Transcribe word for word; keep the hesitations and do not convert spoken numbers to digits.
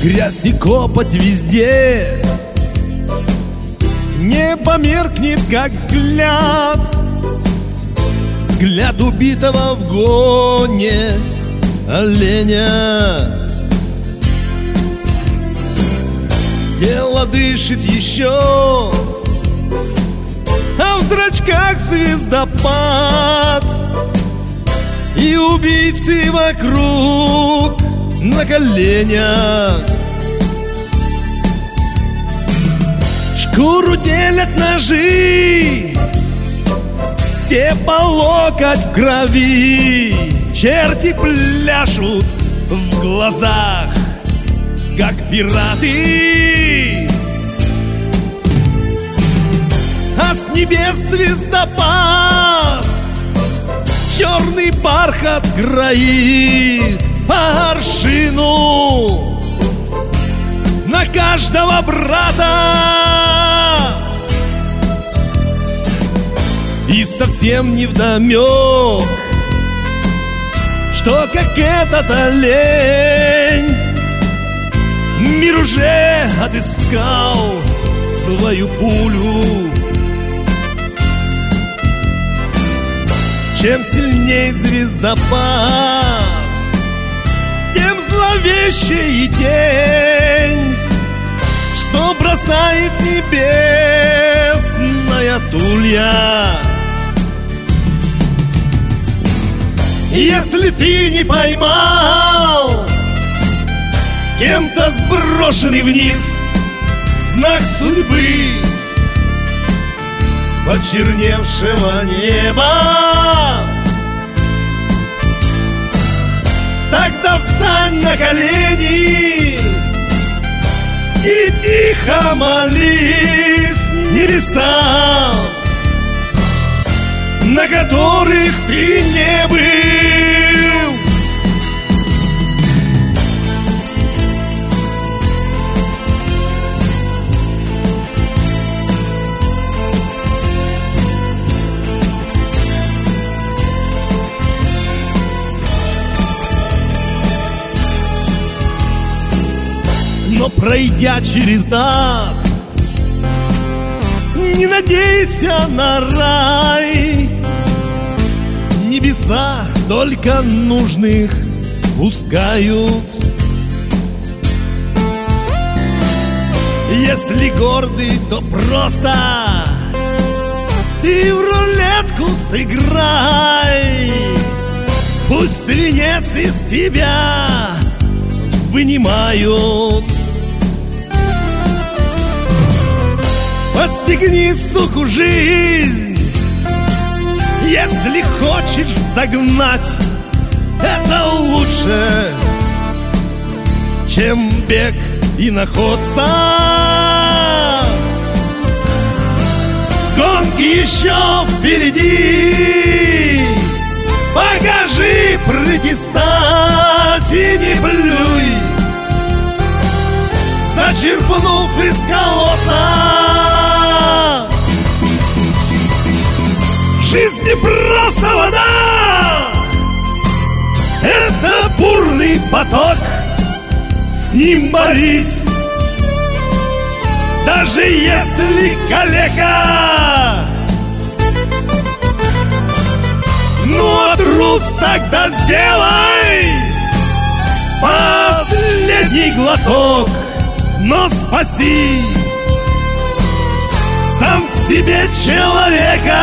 грязь и копоть везде. Не померкнет, как взгляд, взгляд убитого в гоне оленя. Тело дышит еще, а в зрачках звездопад, и убийцы вокруг на коленях. Шкуру делят ножи, все по локоть в крови. Черти пляшут в глазах, как пираты, а с небес звездопад черный бархат гроит по аршину на каждого брата. И совсем невдомек, что как этот олень мир уже отыскал свою пулю. Чем сильней звездопад, тем зловещей тень, что бросает небесная тулья. Если ты не поймал кем-то сброшенный вниз знак судьбы с почерневшего неба, тогда встань на колени и тихо молись небесам, на которых ты не был. Но пройдя через ад, не надейся на рай. Небеса только нужных пускают. Если гордый, то просто ты в рулетку сыграй. Пусть свинец из тебя вынимают. Подстегни, суку, жизнь, если хочешь загнать. Это лучше, чем бег и находца. Гонки еще впереди, покажи прыти стать и не плюй, зачерпнув из колосса. Жизнь не просто вода, это бурный поток, с ним борись. Даже если калека, ну а трус, тогда сделай последний глоток, но спаси сам в себе человека.